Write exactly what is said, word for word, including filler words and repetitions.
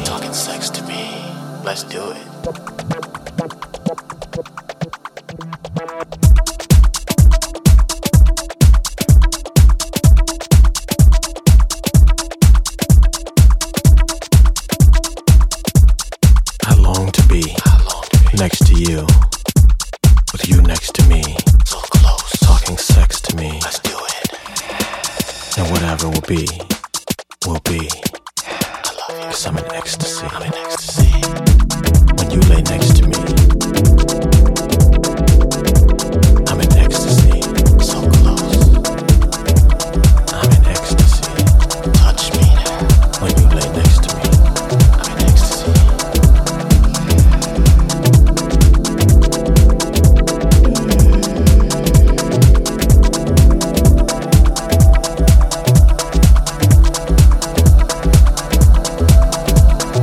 talking sex to me. Let's do it. I long to be, I long to be next to you, with you next to me, so close, talking sex to me. let's do it. And whatever will be, will be, I love you. cause I'm in ecstasy. I'm in ecstasy. When you lay next to me,